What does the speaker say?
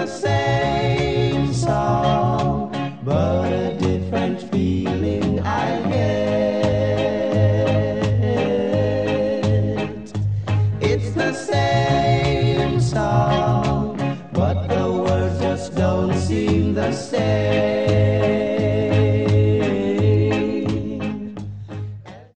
the same song, but a different feeling I get. It's the same song, but the words just don't seem the same.